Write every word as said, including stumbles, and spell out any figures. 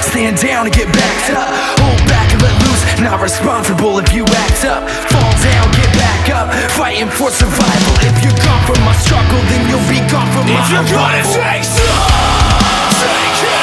Stand down and get backed up. Hold back and let loose, not responsible if you act up. Fall down, get back up, fighting for survival. If you're gone from my struggle, then you'll be gone from my If you're gonna arrival. take some, take it.